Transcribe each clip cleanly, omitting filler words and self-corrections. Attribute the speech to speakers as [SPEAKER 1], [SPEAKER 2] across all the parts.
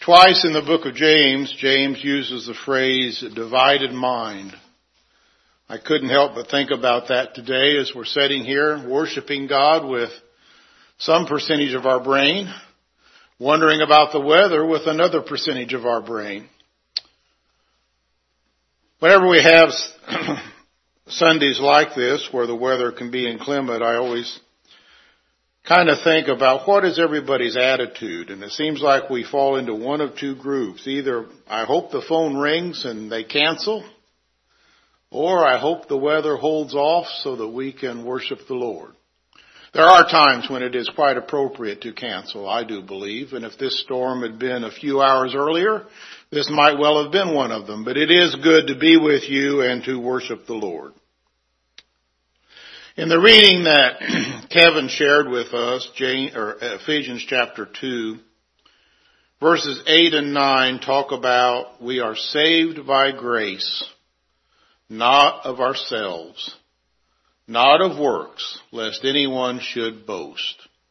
[SPEAKER 1] Twice in the book of James, James uses the phrase divided mind. I couldn't help but think about that today as we're sitting here worshiping God with some percentage of our brain, wondering about the weather with another percentage of our brain. Whenever we have Sundays like this where the weather can be inclement, I always kind of think about what is everybody's attitude. And it seems like we fall into one of two groups. Either I hope the phone rings and they cancel, or I hope the weather holds off so that we can worship the Lord. There are times when it is quite appropriate to cancel, I do believe. And if this storm had been a few hours earlier, this might well have been one of them. But it is good to be with you and to worship the Lord. In the reading that Kevin shared with us, Ephesians chapter 2, verses 8 and 9 talk about we are saved by grace, not of ourselves, not of works, lest anyone should boast.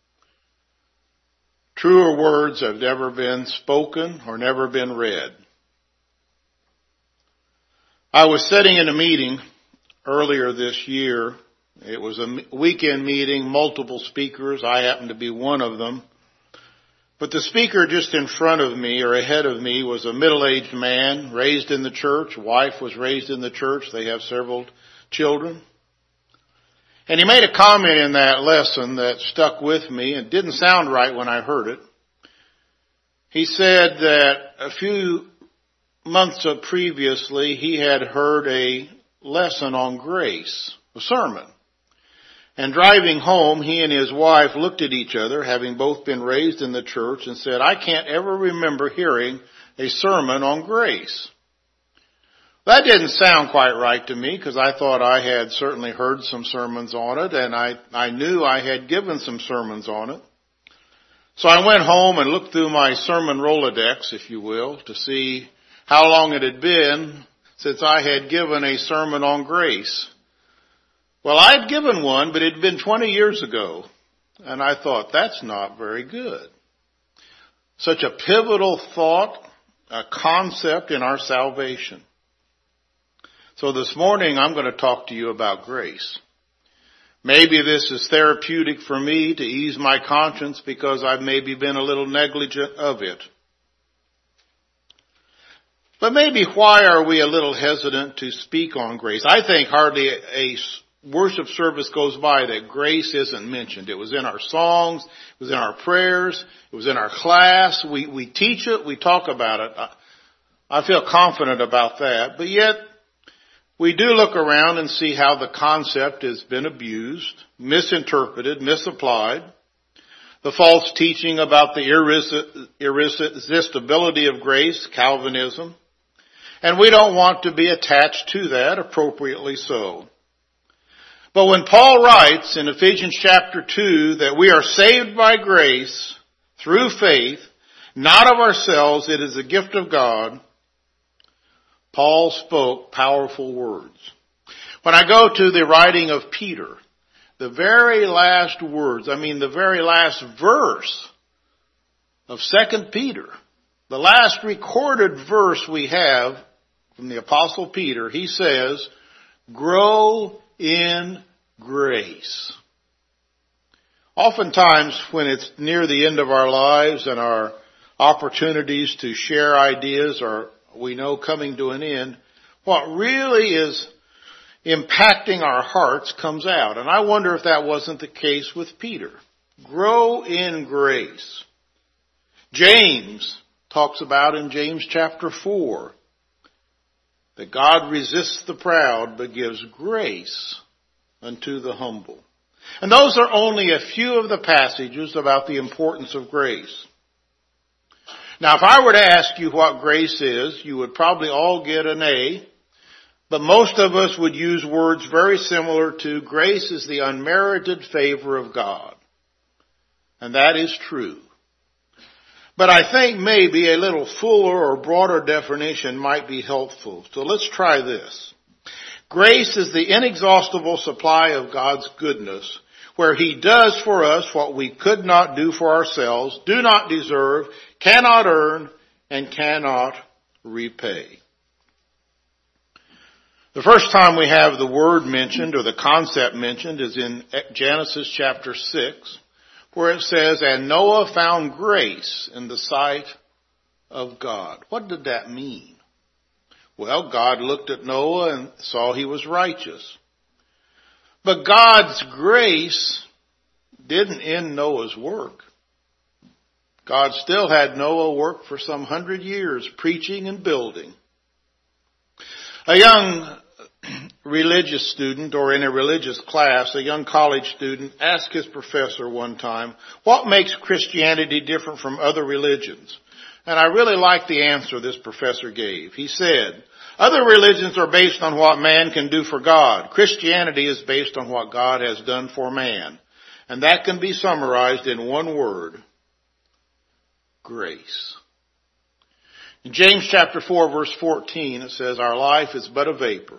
[SPEAKER 1] Truer words have never been spoken or never been read. I was sitting in a meeting earlier this year. It was a weekend meeting, multiple speakers. I happened to be one of them. But the speaker just in front of me or ahead of me was a middle-aged man raised in the church. Wife was raised in the church. They have several children. And he made a comment in that lesson that stuck with me. It didn't sound right when I heard it. He said that a few months previously he had heard a lesson on grace, a sermon. And driving home, he and his wife looked at each other, having both been raised in the church, and said, I can't ever remember hearing a sermon on grace. That didn't sound quite right to me, because I thought I had certainly heard some sermons on it, and I knew I had given some sermons on it. So I went home and looked through my sermon Rolodex, if you will, to see how long it had been since I had given a sermon on grace. Well, I'd given one, but it had been 20 years ago. And I thought, that's not very good. Such a pivotal thought, a concept in our salvation. So this morning, I'm going to talk to you about grace. Maybe this is therapeutic for me to ease my conscience because I've maybe been a little negligent of it. But maybe why are we a little hesitant to speak on grace? I think hardly a worship service goes by that grace isn't mentioned. It was in our songs, it was in our prayers, it was in our class. We teach it, we talk about it. I feel confident about that. But yet, we do look around and see how the concept has been abused, misinterpreted, misapplied. The false teaching about the irresistibility of grace, Calvinism. And we don't want to be attached to that, appropriately so. But when Paul writes in Ephesians chapter 2 that we are saved by grace through faith, not of ourselves, it is a gift of God, Paul spoke powerful words. When I go to the writing of Peter, the very last words, the very last verse of 2 Peter, the last recorded verse we have from the Apostle Peter, he says, grow in grace. Oftentimes when it's near the end of our lives and our opportunities to share ideas are, we know, coming to an end, what really is impacting our hearts comes out. And I wonder if that wasn't the case with Peter. Grow in grace. James talks about in James chapter 4 that God resists the proud but gives grace unto the humble. And those are only a few of the passages about the importance of grace. Now, if I were to ask you what grace is, you would probably all get an A, but most of us would use words very similar to grace is the unmerited favor of God. And that is true. But I think maybe a little fuller or broader definition might be helpful. So let's try this. Grace is the inexhaustible supply of God's goodness, where He does for us what we could not do for ourselves, do not deserve, cannot earn, and cannot repay. The first time we have the word mentioned or the concept mentioned is in Genesis chapter 6, where it says, "And Noah found grace in the sight of God." What did that mean? Well, God looked at Noah and saw he was righteous. But God's grace didn't end Noah's work. God still had Noah work for some 100 years, preaching and building. A young religious student, or in a religious class, a young college student asked his professor one time, "What makes Christianity different from other religions?" And I really liked the answer this professor gave. He said, "Other religions are based on what man can do for God. Christianity is based on what God has done for man. And that can be summarized in one word: grace." In James chapter 4, verse 14, it says, "Our life is but a vapor."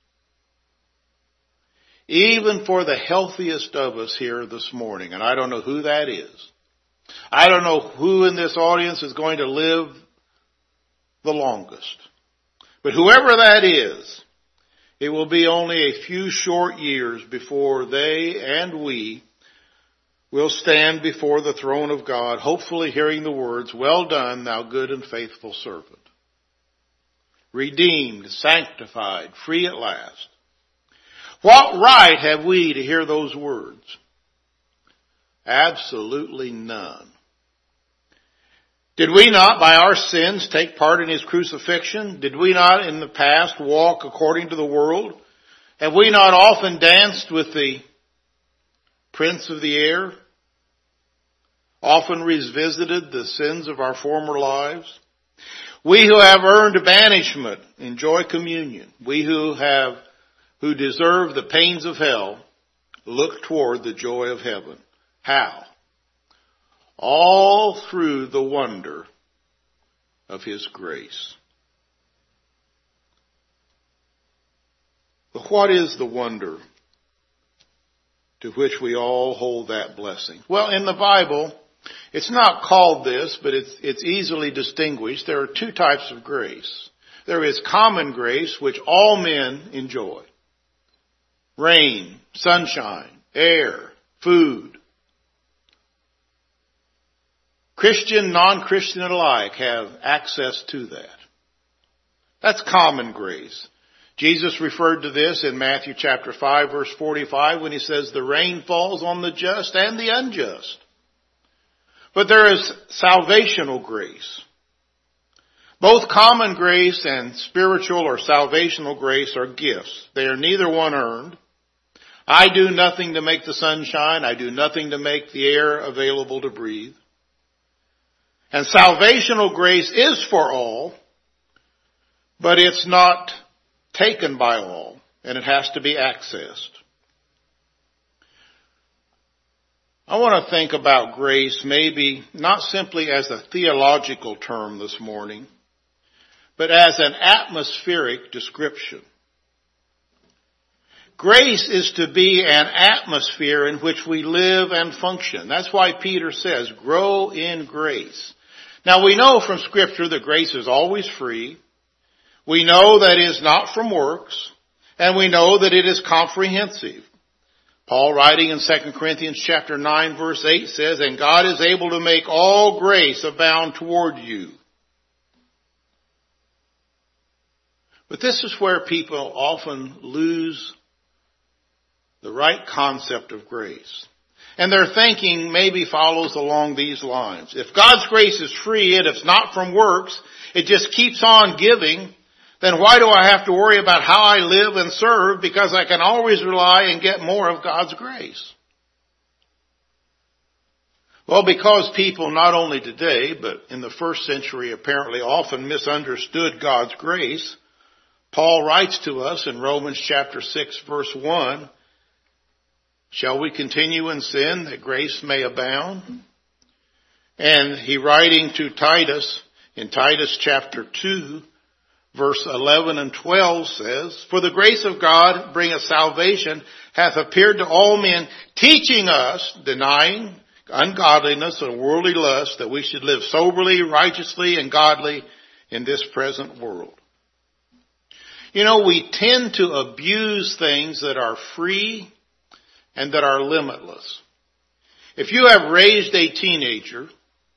[SPEAKER 1] Even for the healthiest of us here this morning, and I don't know who that is. I don't know who in this audience is going to live the longest. But whoever that is, it will be only a few short years before they and we will stand before the throne of God, hopefully hearing the words, "Well done, thou good and faithful servant." Redeemed, sanctified, free at last. What right have we to hear those words? Absolutely none. Did we not, by our sins, take part in his crucifixion? Did we not in the past walk according to the world? Have we not often danced with the prince of the air? Often revisited the sins of our former lives? We who have earned banishment enjoy communion. We who deserve the pains of hell look toward the joy of heaven. How? All through the wonder of his grace. But what is the wonder to which we all hold that blessing? Well, in the Bible, it's not called this, but it's easily distinguished. There are two types of grace. There is common grace, which all men enjoy. Rain, sunshine, air, food. Christian, non-Christian alike have access to that. That's common grace. Jesus referred to this in Matthew chapter 5, verse 45, when he says, "The rain falls on the just and the unjust." But there is salvational grace. Both common grace and spiritual or salvational grace are gifts. They are neither one earned. I do nothing to make the sun shine. I do nothing to make the air available to breathe. And salvational grace is for all, but it's not taken by all, and it has to be accessed. I want to think about grace maybe not simply as a theological term this morning, but as an atmospheric description. Grace is to be an atmosphere in which we live and function. That's why Peter says, grow in grace. Now we know from Scripture that grace is always free. We know that it is not from works, and we know that it is comprehensive. Paul, writing in 2 Corinthians chapter 9, verse 8 says, "And God is able to make all grace abound toward you." But this is where people often lose the right concept of grace. And their thinking maybe follows along these lines. If God's grace is free and it's not from works, it just keeps on giving, then why do I have to worry about how I live and serve? Because I can always rely and get more of God's grace. Well, because people not only today, but in the first century apparently often misunderstood God's grace, Paul writes to us in Romans chapter 6, verse 1, "Shall we continue in sin that grace may abound?" And he writing to Titus in Titus chapter 2, verse 11 and 12 says, "For the grace of God bringeth salvation hath appeared to all men, teaching us," denying, ungodliness and worldly lust, that we should live soberly, righteously, and godly in this present world. You know, we tend to abuse things that are free and that are limitless. If you have raised a teenager,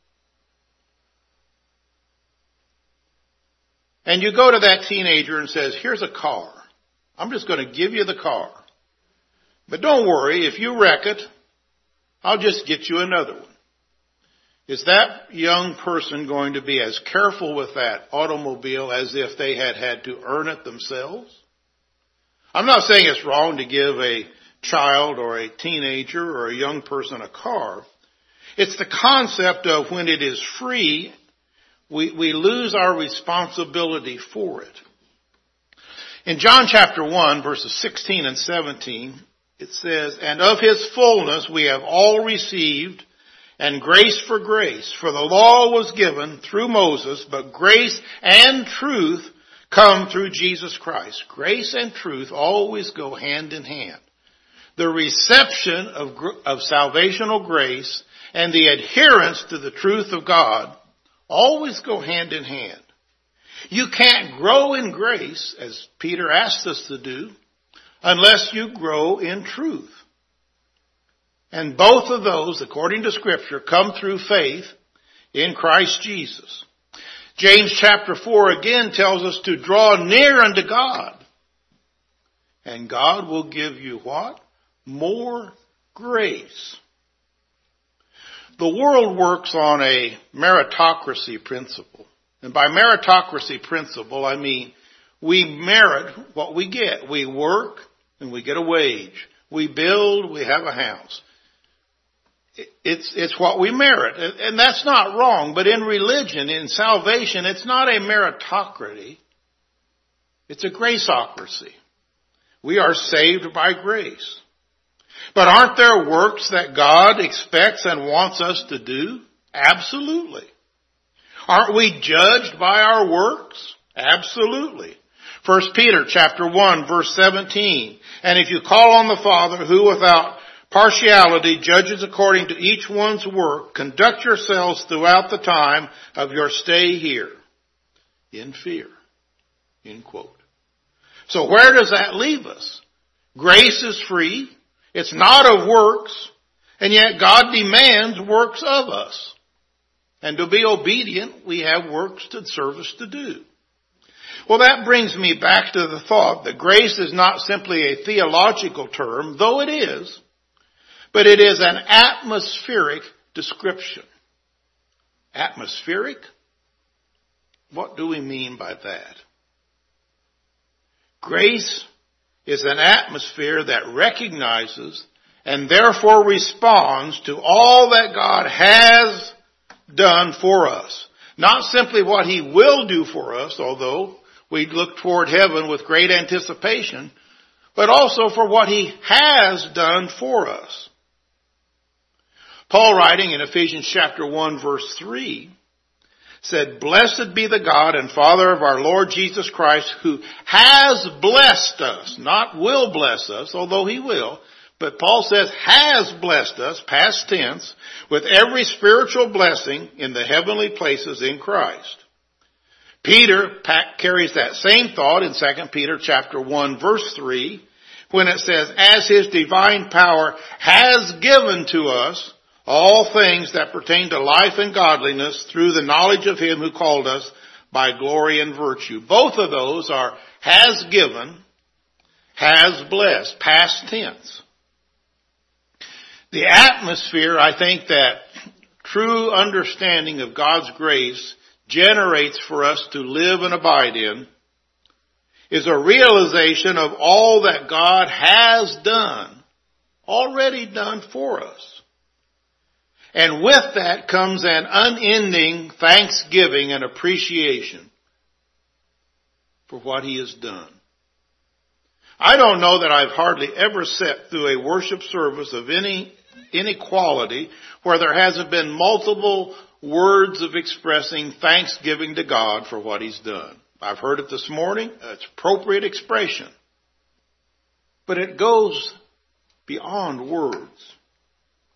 [SPEAKER 1] and you go to that teenager and says, here's a car. I'm just going to give you the car. But don't worry, if you wreck it, I'll just get you another one. Is that young person going to be as careful with that automobile as if they had had to earn it themselves? I'm not saying it's wrong to give a child or a teenager or a young person a car. It's the concept of when it is free, we lose our responsibility for it. In John chapter 1, verses 16 and 17, it says, and of his fullness we have all received, and grace for grace. For the law was given through Moses, but grace and truth come through Jesus Christ. Grace and truth always go hand in hand. The reception of salvational grace and the adherence to the truth of God always go hand in hand. You can't grow in grace, as Peter asked us to do, unless you grow in truth. And both of those, according to Scripture, come through faith in Christ Jesus. James chapter 4 again tells us to draw near unto God. And God will give you what? More grace. The world works on a meritocracy principle. And by meritocracy principle, I mean we merit what we get. We work and we get a wage. We build, we have a house. It's what we merit. And that's not wrong. But in religion, in salvation, it's not a meritocracy. It's a graceocracy. We are saved by grace. But aren't there works that God expects and wants us to do? Absolutely. Aren't we judged by our works? Absolutely. 1 Peter chapter 1 verse 17. And if you call on the Father who without partiality judges according to each one's work, conduct yourselves throughout the time of your stay here in fear. End quote. So where does that leave us? Grace is free. It's not of works. And yet God demands works of us. And to be obedient, we have works to service to do. Well, that brings me back to the thought that grace is not simply a theological term, though it is, but it is an atmospheric description. Atmospheric? What do we mean by that? Grace is an atmosphere that recognizes and therefore responds to all that God has done for us. Not simply what He will do for us, although we look toward heaven with great anticipation, but also for what He has done for us. Paul, writing in Ephesians chapter 1 verse 3, said, blessed be the God and Father of our Lord Jesus Christ, who has blessed us, not will bless us, although He will, but Paul says has blessed us, past tense, with every spiritual blessing in the heavenly places in Christ. Peter carries that same thought in 2 Peter chapter 1 verse 3, when it says, as His divine power has given to us all things that pertain to life and godliness through the knowledge of Him who called us by glory and virtue. Both of those are has given, has blessed, past tense. The atmosphere, I think, that true understanding of God's grace generates for us to live and abide in is a realization of all that God has done, already done for us. And with that comes an unending thanksgiving and appreciation for what He has done. I don't know that I've hardly ever sat through a worship service of any quality where there hasn't been multiple words of expressing thanksgiving to God for what He's done. I've heard it this morning. It's appropriate expression. But it goes beyond words.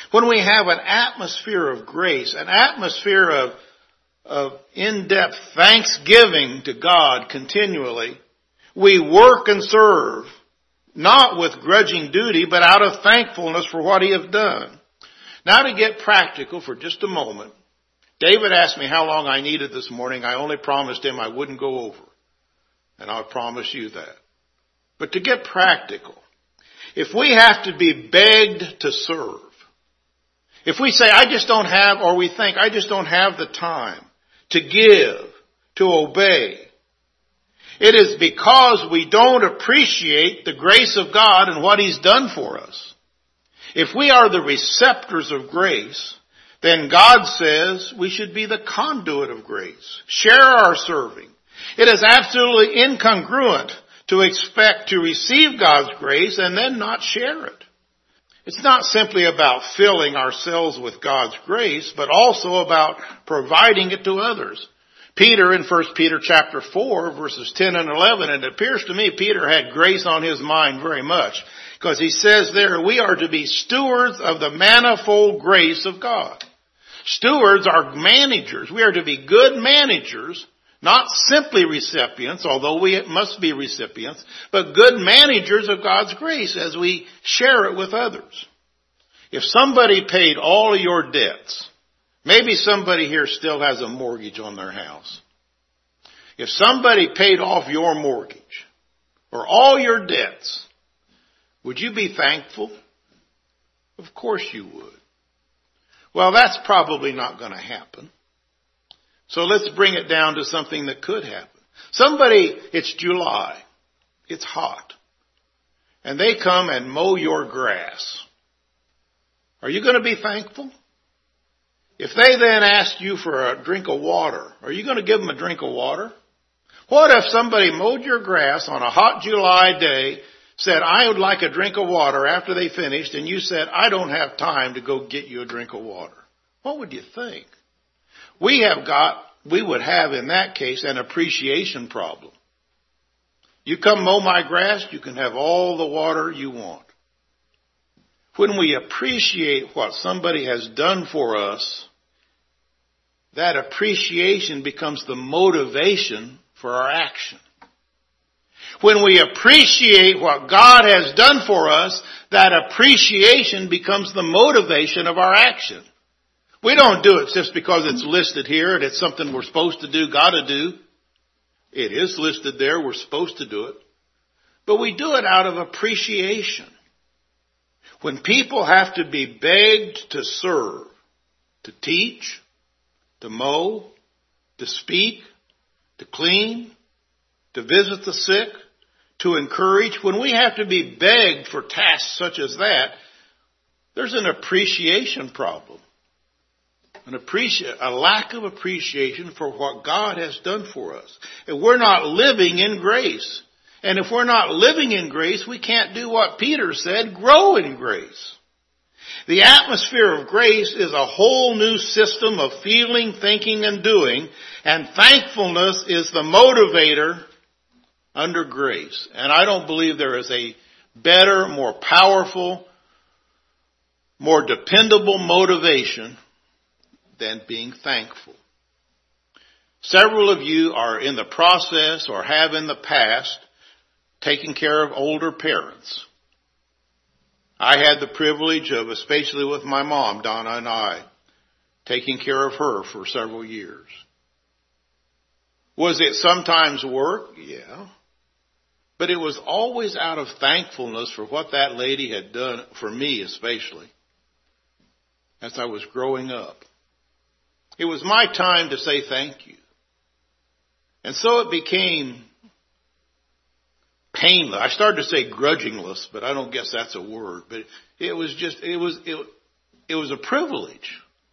[SPEAKER 1] when we have an atmosphere of grace, an atmosphere of in-depth thanksgiving to God continually, we work and serve, not with grudging duty, but out of thankfulness for what He has done. Now to get practical for just a moment, David asked me how long I needed this morning. I only promised him I wouldn't go over. And I'll promise you that. But to get practical, if we have to be begged to serve, if we say, I just don't have, or we think, I just don't have the time to give, to obey, it is because we don't appreciate the grace of God and what He's done for us. If we are the receptors of grace, then God says we should be the conduit of grace. Share our serving. It is absolutely incongruent to expect to receive God's grace and then not share it. It's not simply about filling ourselves with God's grace, but also about providing it to others. Peter in 1 Peter chapter 4 verses 10 and 11, and it appears to me Peter had grace on his mind very much, because he says there, we are to be stewards of the manifold grace of God. Stewards are managers. We are to be good managers, not simply recipients, although we must be recipients, but good managers of God's grace as we share it with others. If somebody paid all of your debts, maybe somebody here still has a mortgage on their house. If somebody paid off your mortgage or all your debts, would you be thankful? Of course you would. Well, that's probably not going to happen. So let's bring it down to something that could happen. Somebody, it's July, it's hot, and they come and mow your grass. Are you going to be thankful? If they then ask you for a drink of water, are you going to give them a drink of water? What if somebody mowed your grass on a hot July day, said, I would like a drink of water after they finished, and you said, I don't have time to go get you a drink of water? What would you think? We would have in that case an appreciation problem. You come mow my grass, you can have all the water you want. When we appreciate what somebody has done for us, that appreciation becomes the motivation for our action. When we appreciate what God has done for us, that appreciation becomes the motivation of our action. We don't do it just because it's listed here and it's something we're supposed to do, got to do. It is listed there, we're supposed to do it. But we do it out of appreciation. When people have to be begged to serve, to teach, to mow, to speak, to clean, to visit the sick, to encourage, when we have to be begged for tasks such as that, there's an appreciation problem. A lack of appreciation for what God has done for us. And we're not living in grace. And if we're not living in grace, we can't do what Peter said, grow in grace. The atmosphere of grace is a whole new system of feeling, thinking, and doing, and thankfulness is the motivator under grace. And I don't believe there is a better, more powerful, more dependable motivation than being thankful. Several of you are in the process or have in the past taken care of older parents. I had the privilege of, especially with my mom, Donna and I, taking care of her for several years. Was it sometimes work? Yeah. But it was always out of thankfulness for what that lady had done for me, especially, as I was growing up. It was my time to say thank you. And so it became painless. I started to say grudgingless, but I don't guess that's a word. But it was a privilege.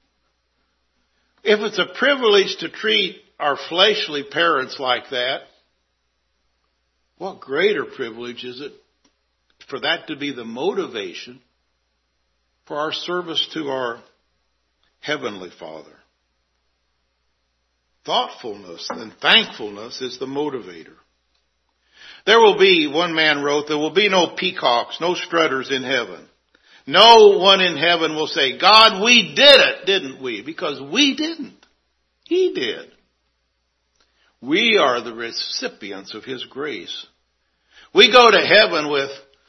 [SPEAKER 1] If it's a privilege to treat our fleshly parents like that, what greater privilege is it for that to be the motivation for our service to our Heavenly Father? Thoughtfulness and thankfulness is the motivator. There will be, one man wrote, there will be no peacocks, no strutters in heaven. No one in heaven will say, God, we did it, didn't we? Because we didn't. He did. We are the recipients of His grace. We go to heaven with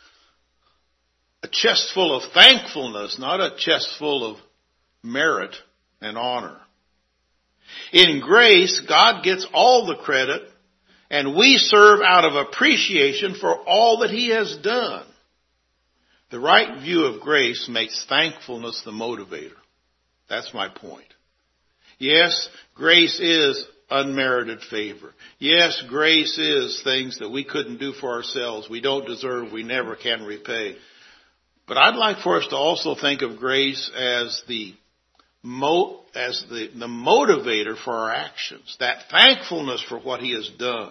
[SPEAKER 1] a chest full of thankfulness, not a chest full of merit and honor. In grace, God gets all the credit, and we serve out of appreciation for all that He has done. The right view of grace makes thankfulness the motivator. That's my point. Yes, grace is unmerited favor. Yes, grace is things that we couldn't do for ourselves. We don't deserve. We never can repay. But I'd like for us to also think of grace as the motivator for our actions. That thankfulness for what He has done.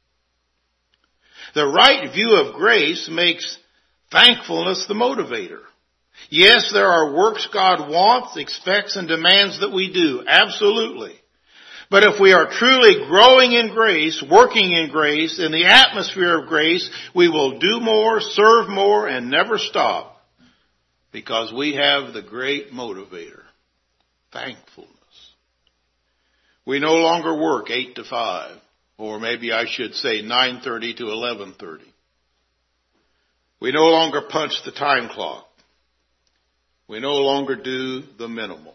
[SPEAKER 1] The right view of grace makes thankfulness the motivator. Yes, there are works God wants, expects, and demands that we do. Absolutely. But if we are truly growing in grace, working in grace, in the atmosphere of grace, we will do more, serve more, and never stop. Because we have the great motivator, thankfulness. We no longer work 8 to 5, or maybe I should say 9:30 to 11:30. We no longer punch the time clock. We no longer do the minimal.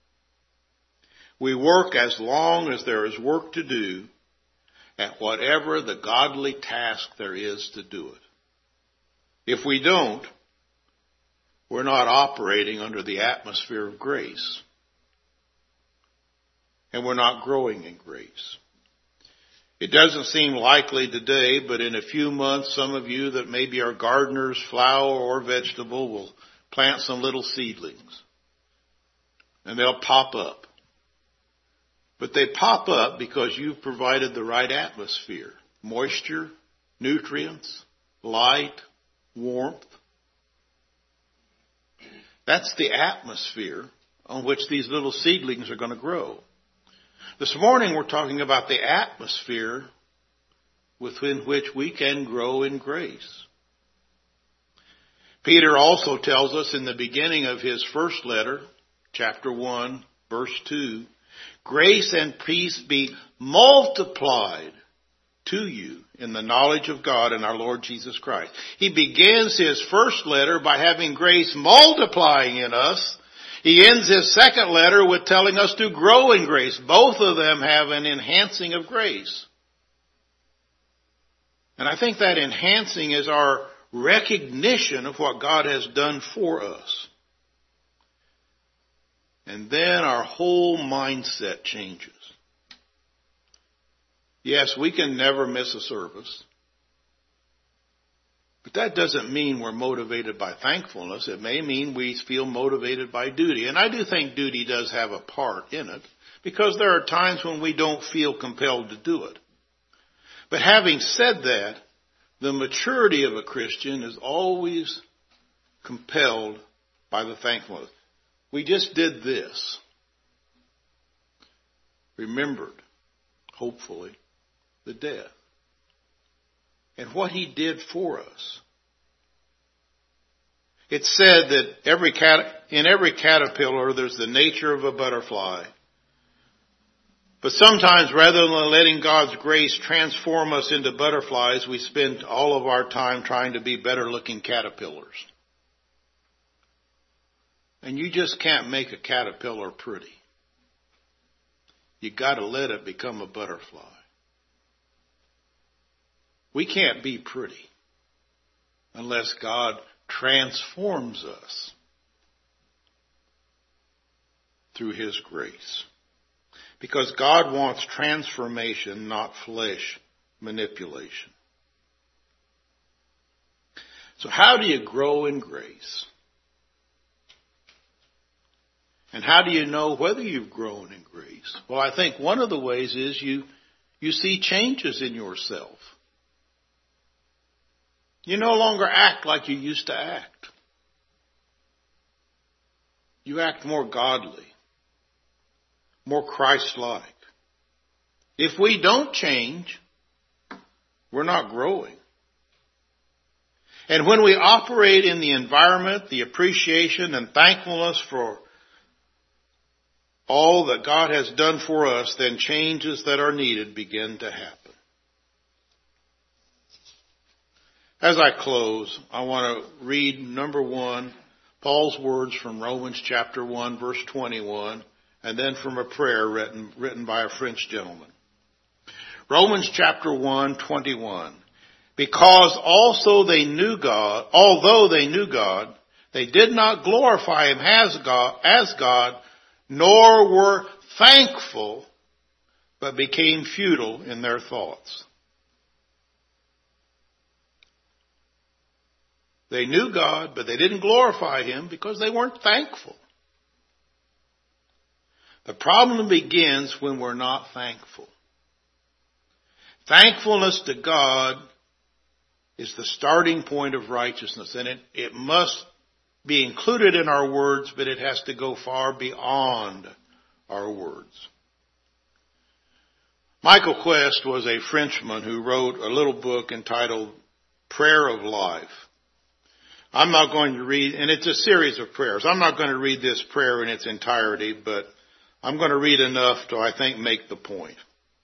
[SPEAKER 1] We work as long as there is work to do at whatever the godly task there is to do it. If we don't, we're not operating under the atmosphere of grace. And we're not growing in grace. It doesn't seem likely today, but in a few months, some of you that maybe are gardeners, flower or vegetable, will plant some little seedlings. And they'll pop up. But they pop up because you've provided the right atmosphere. Moisture, nutrients, light, warmth. That's the atmosphere on which these little seedlings are going to grow. This morning we're talking about the atmosphere within which we can grow in grace. Peter also tells us in the beginning of his first letter, chapter 1, verse 2, grace and peace be multiplied to you in the knowledge of God and our Lord Jesus Christ. He begins his first letter by having grace multiplying in us. He ends his second letter with telling us to grow in grace. Both of them have an enhancing of grace. And I think that enhancing is our recognition of what God has done for us. And then our whole mindset changes. Yes, we can never miss a service. But that doesn't mean we're motivated by thankfulness. It may mean we feel motivated by duty. And I do think duty does have a part in it, because there are times when we don't feel compelled to do it. But having said that, the maturity of a Christian is always compelled by the thankfulness. We just did this. Remembered, hopefully, the death. And what He did for us. It's said that in every caterpillar there's the nature of a butterfly. But sometimes rather than letting God's grace transform us into butterflies, we spend all of our time trying to be better looking caterpillars. And you just can't make a caterpillar pretty. You got to let it become a butterfly. We can't be pretty unless God transforms us through His grace. Because God wants transformation, not flesh manipulation. So how do you grow in grace? And how do you know whether you've grown in grace? Well, I think one of the ways is you see changes in yourself. You no longer act like you used to act. You act more godly, more Christ-like. If we don't change, we're not growing. And when we operate in the environment, the appreciation and thankfulness for all that God has done for us, then changes that are needed begin to happen. As I close, I want to read, number one, Paul's words from Romans chapter 1, verse 21, and then from a prayer written by a French gentleman. Romans chapter 1, 21. Because although they knew God, they did not glorify Him as God, nor were thankful, but became futile in their thoughts. They knew God, but they didn't glorify Him because they weren't thankful. The problem begins when we're not thankful. Thankfulness to God is the starting point of righteousness, and it must be included in our words, but it has to go far beyond our words. Michael Quest was a Frenchman who wrote a little book entitled Prayer of Life. I'm not going to read, and it's a series of prayers. I'm not going to read this prayer in its entirety, but I'm going to read enough to, I think, make the point.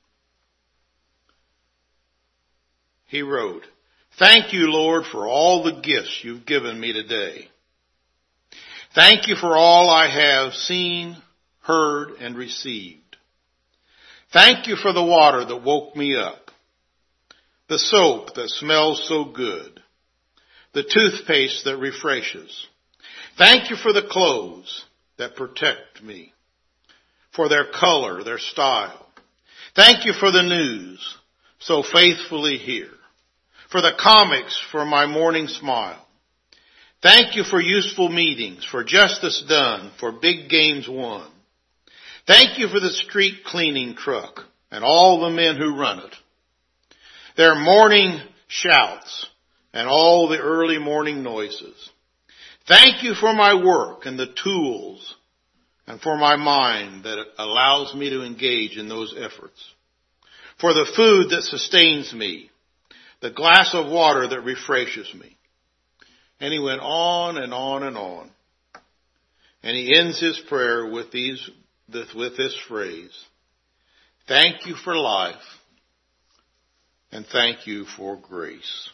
[SPEAKER 1] He wrote, "Thank you, Lord, for all the gifts you've given me today. Thank you for all I have seen, heard, and received. Thank you for the water that woke me up, the soap that smells so good, the toothpaste that refreshes. Thank you for the clothes that protect me, for their color, their style. Thank you for the news so faithfully here, for the comics for my morning smile. Thank you for useful meetings, for justice done, for big games won. Thank you for the street cleaning truck and all the men who run it, their morning shouts and all the early morning noises. Thank you for my work and the tools and for my mind that allows me to engage in those efforts, for the food that sustains me, the glass of water that refreshes me." And he went on and on and on. And he ends his prayer with this phrase, "Thank you for life and thank you for grace."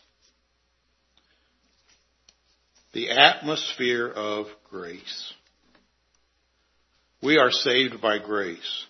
[SPEAKER 1] The atmosphere of grace. We are saved by grace.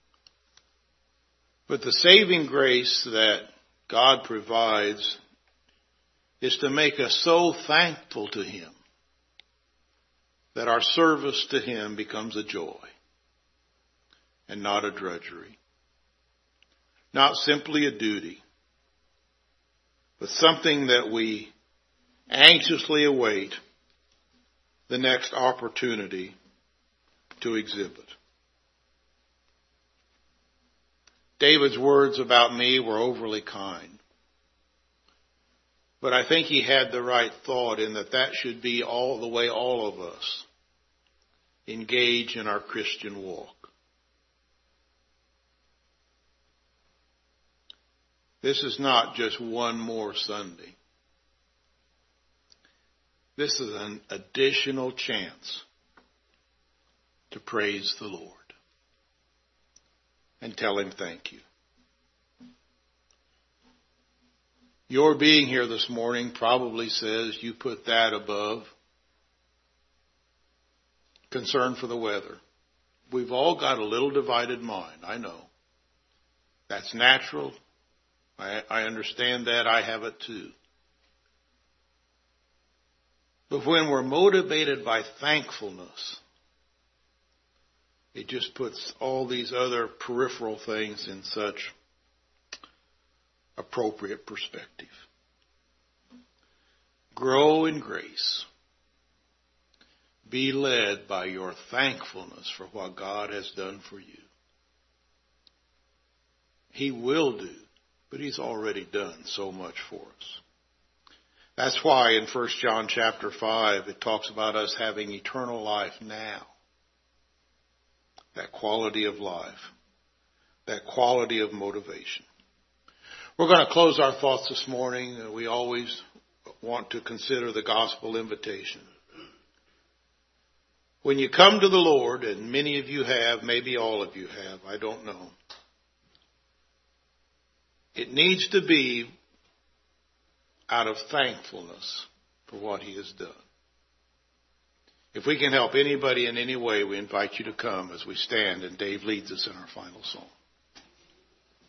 [SPEAKER 1] But the saving grace that God provides is to make us so thankful to Him that our service to Him becomes a joy and not a drudgery. Not simply a duty, but something that we anxiously await the next opportunity to exhibit. David's words about me were overly kind. But I think he had the right thought in that should be all the way all of us engage in our Christian walk. This is not just one more Sunday. This is an additional chance to praise the Lord and tell Him thank you. Your being here this morning probably says you put that above concern for the weather. We've all got a little divided mind, I know. That's natural. I understand that. I have it too. But when we're motivated by thankfulness, it just puts all these other peripheral things in such appropriate perspective. Grow in grace. Be led by your thankfulness for what God has done for you. He will do, but He's already done so much for us. That's why in 1 John chapter 5 it talks about us having eternal life now. That quality of life. That quality of motivation. We're going to close our thoughts this morning. We always want to consider the gospel invitation. When you come to the Lord, and many of you have, maybe all of you have, I don't know, it needs to be out of thankfulness for what He has done. If we can help anybody in any way, we invite you to come as we stand and Dave leads us in our final song.